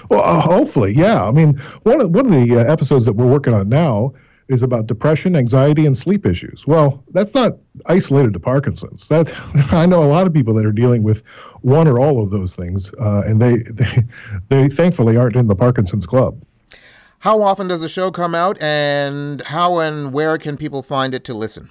Well, uh, hopefully, yeah. I mean, one of, one of the uh, episodes that we're working on now is about depression, anxiety, and sleep issues. Well, that's not isolated to Parkinson's. That I know a lot of people that are dealing with one or all of those things, uh, and they, they they thankfully aren't in the Parkinson's Club. How often does the show come out, and how and where can people find it to listen?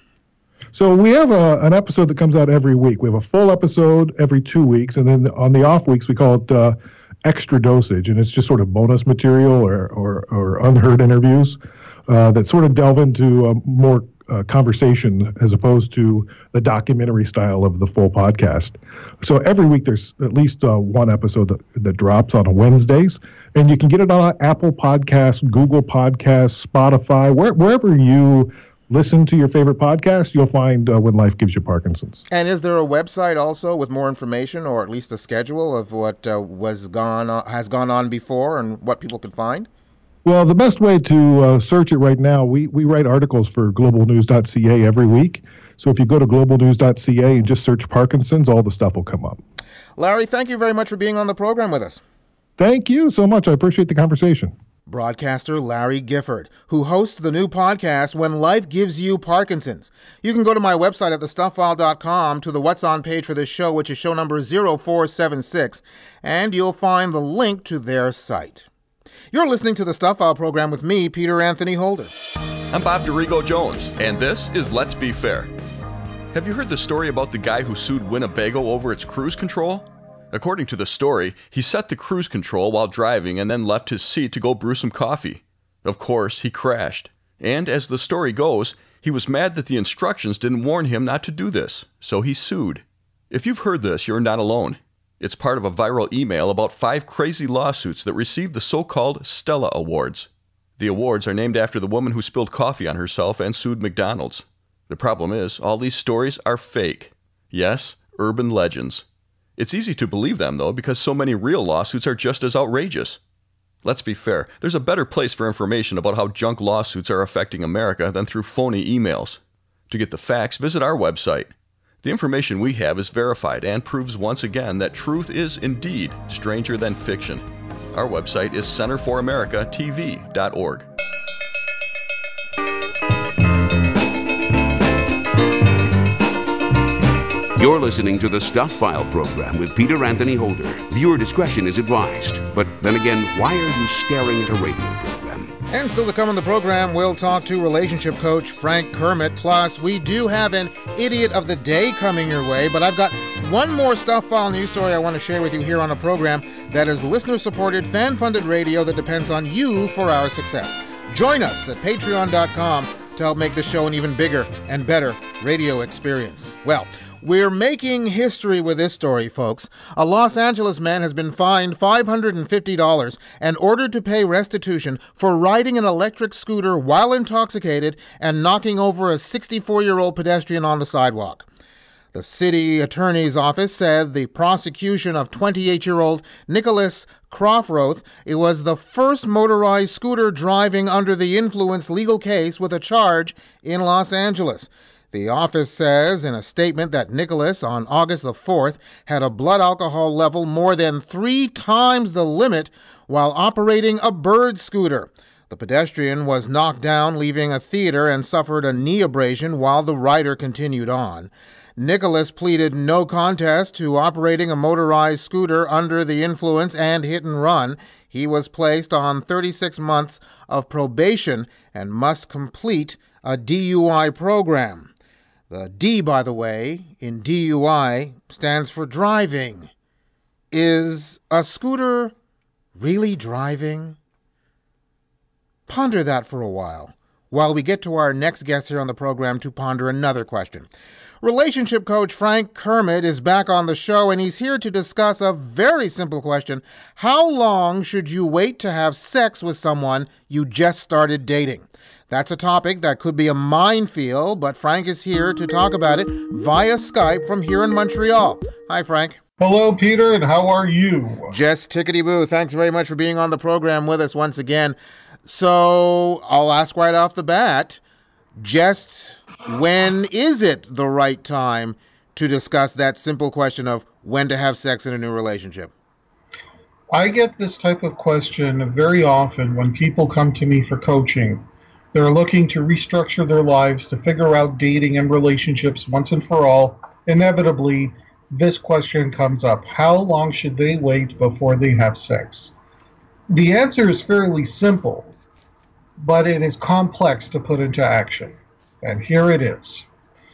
So we have a, an episode that comes out every week. We have a full episode every two weeks, and then on the off weeks we call it uh, extra dosage, and it's just sort of bonus material or or, or unheard interviews uh, that sort of delve into uh, more uh, conversation as opposed to the documentary style of the full podcast. So every week there's at least uh, one episode that, that drops on Wednesdays, and you can get it on Apple Podcasts, Google Podcasts, Spotify, where, wherever you listen to your favorite podcast, you'll find uh, When Life Gives You Parkinson's. And is there a website also with more information, or at least a schedule of what uh, was gone on, has gone on before and what people can find? Well, the best way to uh, search it right now, we, we write articles for global news dot c a every week. So if you go to global news dot c a and just search Parkinson's, all the stuff will come up. Larry, thank you very much for being on the program with us. Thank you so much. I appreciate the conversation. Broadcaster Larry Gifford, who hosts the new podcast, When Life Gives You Parkinson's. You can go to my website at the stuff file dot com to the What's On page for this show, which is show number zero four seven six, and you'll find the link to their site. You're listening to the Stuff File program with me, Peter Anthony Holder. I'm Bob DeRigo Jones, and this is Let's Be Fair. Have you heard the story about the guy who sued Winnebago over its cruise control? According to the story, he set the cruise control while driving and then left his seat to go brew some coffee. Of course, he crashed. And as the story goes, he was mad that the instructions didn't warn him not to do this, so he sued. If you've heard this, you're not alone. It's part of a viral email about five crazy lawsuits that received the so-called Stella Awards. The awards are named after the woman who spilled coffee on herself and sued McDonald's. The problem is, all these stories are fake. Yes, urban legends. It's easy to believe them, though, because so many real lawsuits are just as outrageous. Let's be fair, there's a better place for information about how junk lawsuits are affecting America than through phony emails. To get the facts, visit our website. The information we have is verified and proves once again that truth is indeed stranger than fiction. Our website is center for america t v dot org. You're listening to the Stuff File program with Peter Anthony Holder. Viewer discretion is advised. But then again, why are you staring at a radio program? And still to come on the program, we'll talk to relationship coach Frank Kermit. Plus, we do have an Idiot of the Day coming your way. But I've got one more Stuff File news story I want to share with you here on a program that is listener-supported, fan-funded radio that depends on you for our success. Join us at patreon dot com to help make the show an even bigger and better radio experience. Well, we're making history with this story, folks. A Los Angeles man has been fined five hundred fifty dollars and ordered to pay restitution for riding an electric scooter while intoxicated and knocking over a sixty-four-year-old pedestrian on the sidewalk. The city attorney's office said the prosecution of twenty-eight-year-old Nicholas Crofroth, it was the first motorized scooter driving under the influence legal case with a charge in Los Angeles. The office says in a statement that Nicholas, on August the fourth, had a blood alcohol level more than three times the limit while operating a bird scooter. The pedestrian was knocked down, leaving a theater, and suffered a knee abrasion while the rider continued on. Nicholas pleaded no contest to operating a motorized scooter under the influence and hit and run. He was placed on thirty-six months of probation and must complete a D U I program. The D, by the way, in D U I stands for driving. Is a scooter really driving? Ponder that for a while, while we get to our next guest here on the program to ponder another question. Relationship coach Frank Kermit is back on the show, and he's here to discuss a very simple question. How long should you wait to have sex with someone you just started dating? That's a topic that could be a minefield, but Frank is here to talk about it via Skype from here in Montreal. Hi, Frank. Hello, Peter, and how are you? Just tickety-boo. Thanks very much for being on the program with us once again. So I'll ask right off the bat, just when is it the right time to discuss that simple question of when to have sex in a new relationship? I get this type of question very often when people come to me for coaching. They're looking to restructure their lives, to figure out dating and relationships once and for all. Inevitably, this question comes up. How long should they wait before they have sex? The answer is fairly simple, but it is complex to put into action. And here it is.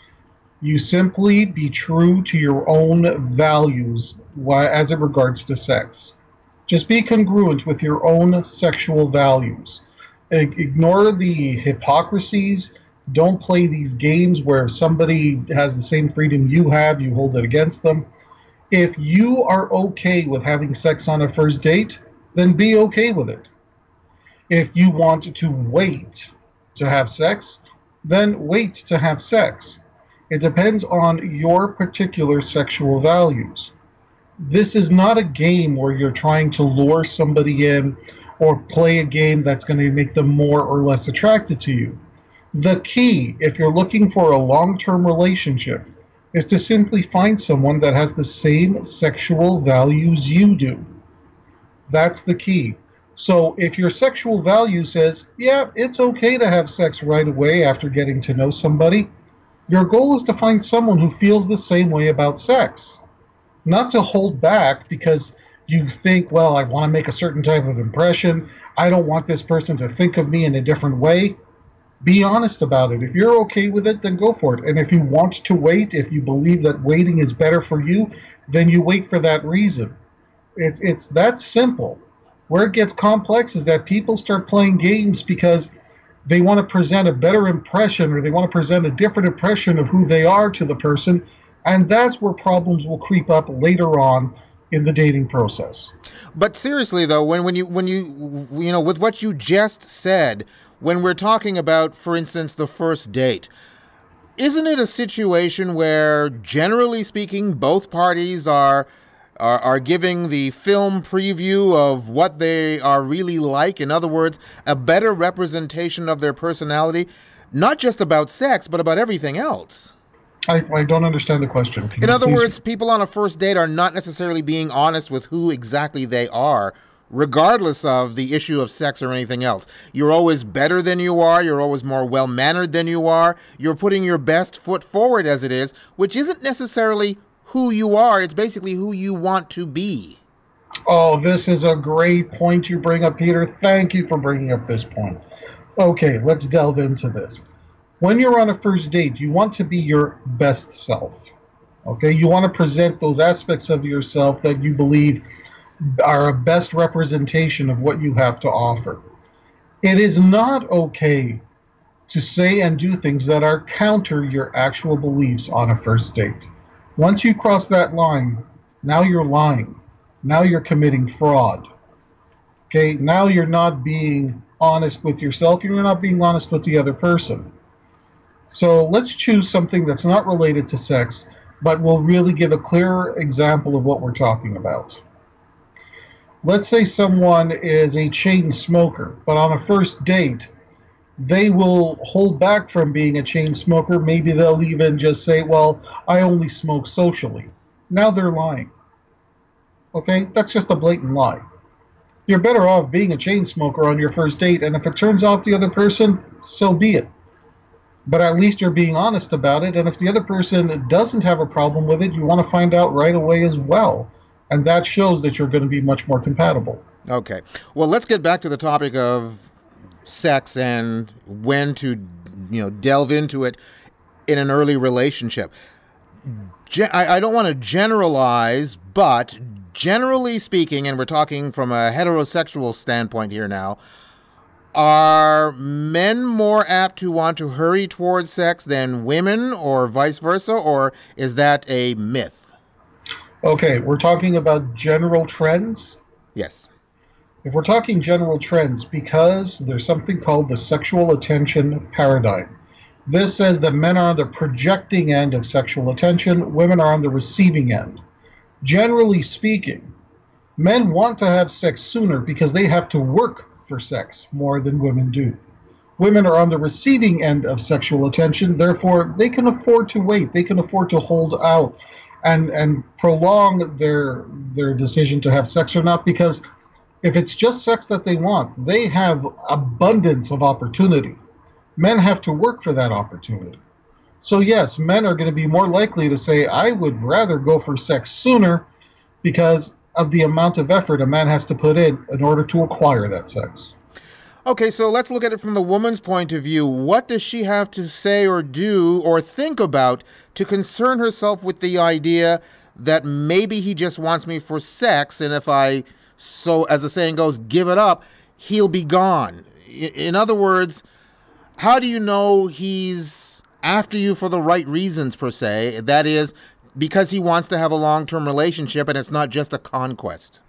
You simply be true to your own values as it regards to sex. Just be congruent with your own sexual values. Ignore the hypocrisies. Don't play these games where if somebody has the same freedom you have, you hold it against them. If you are okay with having sex on a first date, then be okay with it. If you want to wait to have sex, then wait to have sex. It depends on your particular sexual values. This is not a game where you're trying to lure somebody in or play a game that's going to make them more or less attracted to you. The key, if you're looking for a long-term relationship, is to simply find someone that has the same sexual values you do. That's the key. So if your sexual value says, yeah, it's okay to have sex right away after getting to know somebody, your goal is to find someone who feels the same way about sex. Not to hold back because you think, well, I want to make a certain type of impression. I don't want this person to think of me in a different way. Be honest about it. If you're okay with it, then go for it. And if you want to wait, if you believe that waiting is better for you, then you wait for that reason. It's, it's that simple. Where it gets complex is that people start playing games because they want to present a better impression or they want to present a different impression of who they are to the person. And that's where problems will creep up later on in the dating process. But seriously, though, when, when you when you you know with what you just said, when we're talking about, for instance, the first date, isn't it a situation where, generally speaking, both parties are are, are giving the film preview of what they are really like? In other words, a better representation of their personality, not just about sex, but about everything else. I, I don't understand the question. Can In other please... words, people on a first date are not necessarily being honest with who exactly they are, regardless of the issue of sex or anything else. You're always better than you are. You're always more well-mannered than you are. You're putting your best foot forward as it is, which isn't necessarily who you are. It's basically who you want to be. Oh, this is a great point you bring up, Peter. Thank you for bringing up this point. Okay, let's delve into this. When you're on a first date, you want to be your best self. Okay, you want to present those aspects of yourself that you believe are a best representation of what you have to offer. It is not okay to say and do things that are counter your actual beliefs on a first date. Once you cross that line, now you're lying. Now you're committing fraud. Okay, now you're not being honest with yourself. You're not being honest with the other person. So let's choose something that's not related to sex, but will really give a clear example of what we're talking about. Let's say someone is a chain smoker, but on a first date, they will hold back from being a chain smoker. Maybe they'll even just say, well, I only smoke socially. Now they're lying. Okay, that's just a blatant lie. You're better off being a chain smoker on your first date, and if it turns out the other person, so be it. But at least you're being honest about it, and if the other person doesn't have a problem with it, you want to find out right away as well. And that shows that you're going to be much more compatible. Okay. Well, let's get back to the topic of sex and when to, you know, delve into it in an early relationship. Ge- I, I don't want to generalize, but generally speaking, and we're talking from a heterosexual standpoint here now, are men more apt to want to hurry towards sex than women, or vice versa, or is that a myth? Okay, we're talking about general trends? Yes. If we're talking general trends, because there's something called the sexual attention paradigm. This says that men are on the projecting end of sexual attention, women are on the receiving end. Generally speaking, men want to have sex sooner because they have to work for sex more than women do. Women are on the receiving end of sexual attention, therefore they can afford to wait, they can afford to hold out and and prolong their their decision to have sex or not, because if it's just sex that they want, they have abundance of opportunity. Men have to work for that opportunity. So yes, men are going to be more likely to say, I would rather go for sex sooner because of the amount of effort a man has to put in in order to acquire that sex. Okay, so let's look at it from the woman's point of view. What does she have to say or do or think about to concern herself with the idea that maybe he just wants me for sex, and if I, so as the saying goes, give it up, he'll be gone? In other words, how do you know he's after you for the right reasons, per se? That is, because he wants to have a long-term relationship and it's not just a conquest.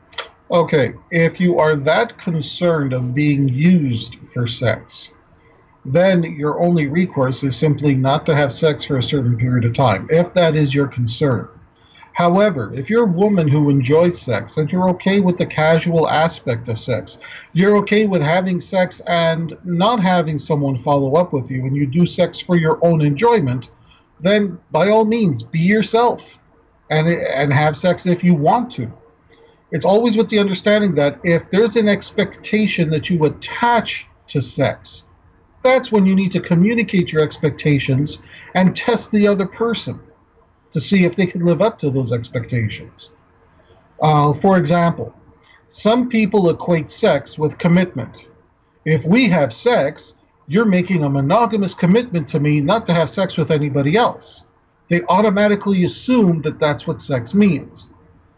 Okay, if you are that concerned of being used for sex, then your only recourse is simply not to have sex for a certain period of time, if that is your concern. However, if you're a woman who enjoys sex and you're okay with the casual aspect of sex, you're okay with having sex and not having someone follow up with you, and you do sex for your own enjoyment, then by all means, be yourself and, and have sex if you want to. It's always with the understanding that if there's an expectation that you attach to sex, that's when you need to communicate your expectations and test the other person to see if they can live up to those expectations. Uh, for example, some people equate sex with commitment. If we have sex, you're making a monogamous commitment to me not to have sex with anybody else. They automatically assume that that's what sex means.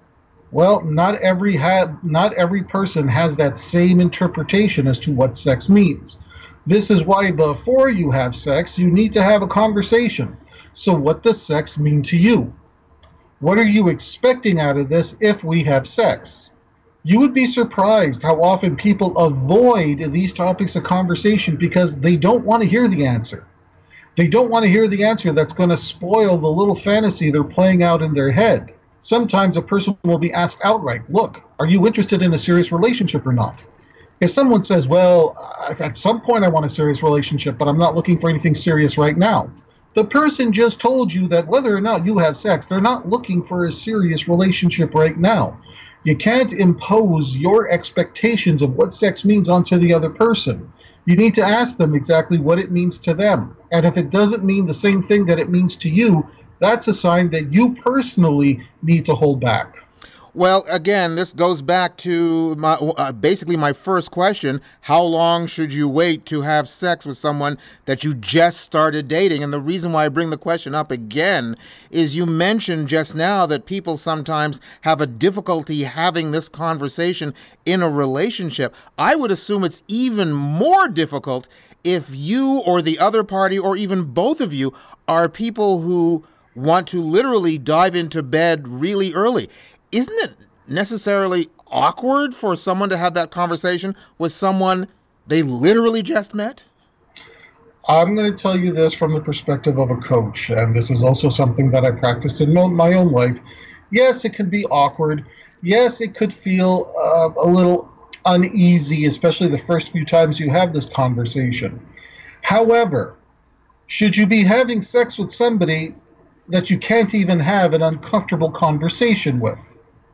Well, not every ha- not every person has that same interpretation as to what sex means. This is why before you have sex, you need to have a conversation. So what does sex mean to you? What are you expecting out of this if we have sex? You would be surprised how often people avoid these topics of conversation because they don't want to hear the answer. They don't want to hear the answer that's going to spoil the little fantasy they're playing out in their head. Sometimes a person will be asked outright, look, are you interested in a serious relationship or not? If someone says, well, at some point I want a serious relationship, but I'm not looking for anything serious right now, the person just told you that whether or not you have sex, they're not looking for a serious relationship right now. You can't impose your expectations of what sex means onto the other person. You need to ask them exactly what it means to them. And if it doesn't mean the same thing that it means to you, that's a sign that you personally need to hold back. Well, again, this goes back to my uh, basically my first question. How long should you wait to have sex with someone that you just started dating? And the reason why I bring the question up again is you mentioned just now that people sometimes have a difficulty having this conversation in a relationship. I would assume it's even more difficult if you or the other party or even both of you are people who want to literally dive into bed really early. Isn't it necessarily awkward for someone to have that conversation with someone they literally just met? I'm going to tell you this from the perspective of a coach, and this is also something that I practiced in my own life. Yes, it can be awkward. Yes, it could feel uh, a little uneasy, especially the first few times you have this conversation. However, should you be having sex with somebody that you can't even have an uncomfortable conversation with?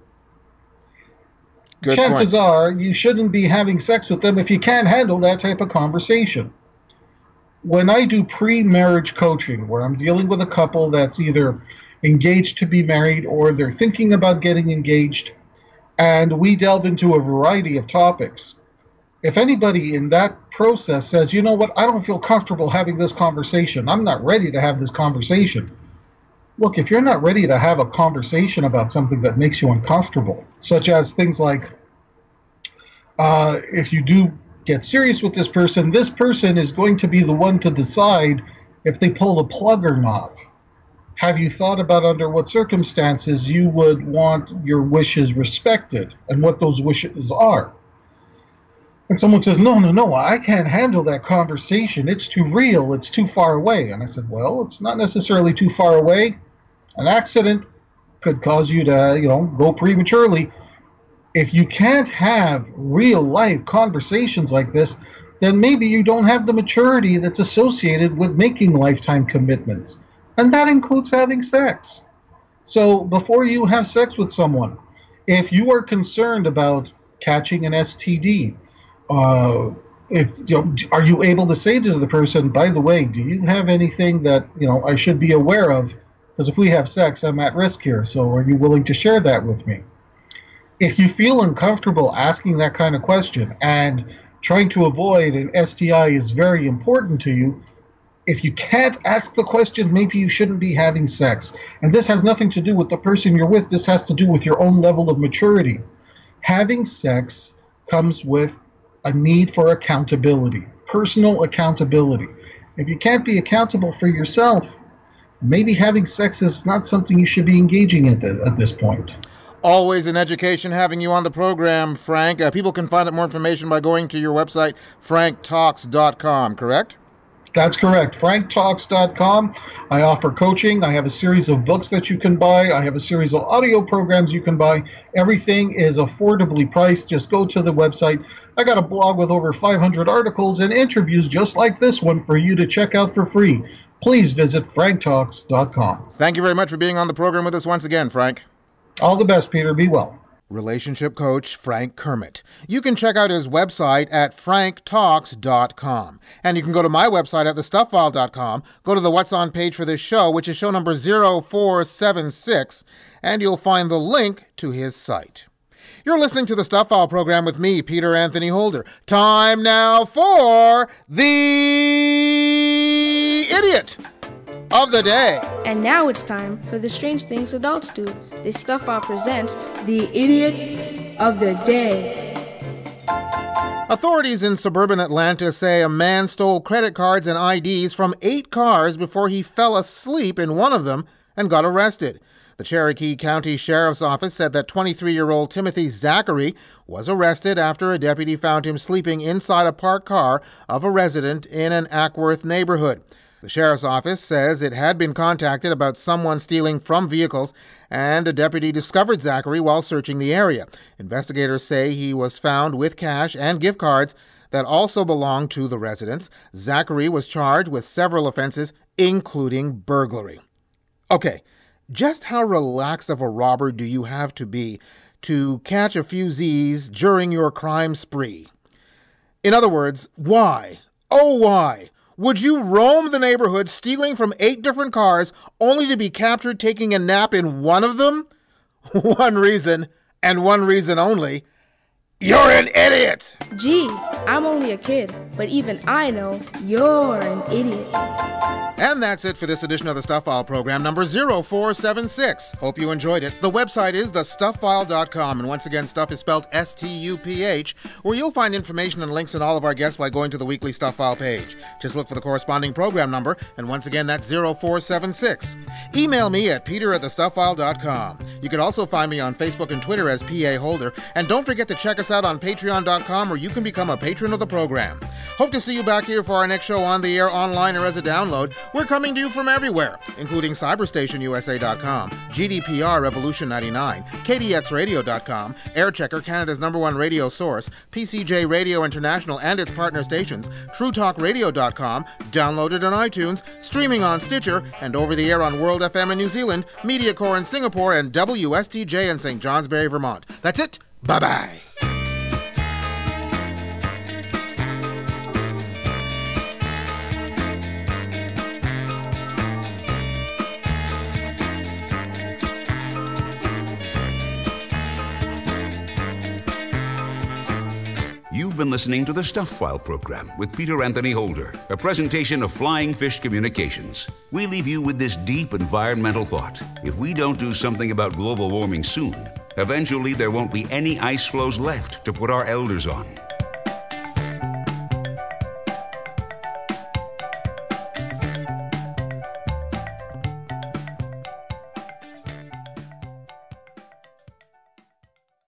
Good Chances point. are you shouldn't be having sex with them if you can't handle that type of conversation. When I do pre-marriage coaching, where I'm dealing with a couple that's either engaged to be married or they're thinking about getting engaged, and we delve into a variety of topics, if anybody in that process says, you know what, I don't feel comfortable having this conversation, I'm not ready to have this conversation. Look, if you're not ready to have a conversation about something that makes you uncomfortable, such as things like, uh, if you do get serious with this person, this person is going to be the one to decide if they pull the plug or not. Have you thought about under what circumstances you would want your wishes respected and what those wishes are? And someone says, no, no, no, I can't handle that conversation. It's too real. It's too far away. And I said, well, it's not necessarily too far away. An accident could cause you to, you know, go prematurely. If you can't have real life conversations like this, then maybe you don't have the maturity that's associated with making lifetime commitments. And that includes having sex. So before you have sex with someone, If you are concerned about catching an S T D, uh, if you know, are you able to say to the person, by the way, do you have anything that you know I should be aware of? Because if we have sex, I'm at risk here. So are you willing to share that with me? If you feel uncomfortable asking that kind of question and trying to avoid an S T I is very important to you, if you can't ask the question, maybe you shouldn't be having sex. And this has nothing to do with the person you're with. This has to do with your own level of maturity. Having sex comes with a need for accountability, personal accountability. If you can't be accountable for yourself, maybe having sex is not something you should be engaging at, the, at this point. Always an education having you on the program, Frank. Uh, people can find out more information by going to your website, frank talks dot com, correct? That's correct. frank talks dot com. I offer coaching. I have a series of books that you can buy. I have a series of audio programs you can buy. Everything is affordably priced. Just go to the website. I got a blog with over five hundred articles and interviews just like this one for you to check out for free. Please visit frank talks dot com. Thank you very much for being on the program with us once again, Frank. All the best, Peter. Be well. Relationship coach Frank Kermit. You can check out his website at frank talks dot com. And you can go to my website at the stuff file dot com, go to the What's On page for this show, which is show number zero four seven six, and you'll find the link to his site. You're listening to the Stuff File program with me, Peter Anthony Holder. Time now for the Idiot of the Day. And now it's time for the Strange Things Adults Do. The Stuff File presents the Idiot of the Day. Authorities in suburban Atlanta say a man stole credit cards and I Ds from eight cars before he fell asleep in one of them and got arrested. The Cherokee County Sheriff's Office said that twenty-three-year-old Timothy Zachary was arrested after a deputy found him sleeping inside a parked car of a resident in an Ackworth neighborhood. The Sheriff's Office says it had been contacted about someone stealing from vehicles, and a deputy discovered Zachary while searching the area. Investigators say he was found with cash and gift cards that also belonged to the residents. Zachary was charged with several offenses, including burglary. Okay, just how relaxed of a robber do you have to be to catch a few Z's during your crime spree? In other words, why? Oh, why? Would you roam the neighborhood stealing from eight different cars only to be captured taking a nap in one of them? One reason, and one reason only. You're an idiot! Gee, I'm only a kid, but even I know you're an idiot. And that's it for this edition of the Stuff File program, number zero four seven six. Hope you enjoyed it. The website is the stuff file dot com, and once again, stuff is spelled S T U P H, where you'll find information and links on all of our guests by going to the weekly Stuff File page. Just look for the corresponding program number, and once again, that's zero four seven six. Email me at peter at the stuff file dot com. You can also find me on Facebook and Twitter as P A Holder, and don't forget to check us out on patreon dot com, where you can become a patron of the program. Hope to see you back here for our next show on the air, online, or as a download. We're coming to you from everywhere, including cyberstation U S A dot com, G D P R Revolution ninety-nine, K D X radio dot com, Airchecker, Canada's number one radio source, P C J Radio International and its partner stations, true talk radio dot com, downloaded on iTunes, streaming on Stitcher, and over the air on World F M in New Zealand, MediaCore in Singapore, and W S T J in Saint Johnsbury, Vermont. That's it. Bye-bye. You've been listening to the Stuff File program with Peter Anthony Holder, a presentation of Flying Fish Communications. We leave you with this deep environmental thought. If we don't do something about global warming soon, eventually there won't be any ice floes left to put our elders on.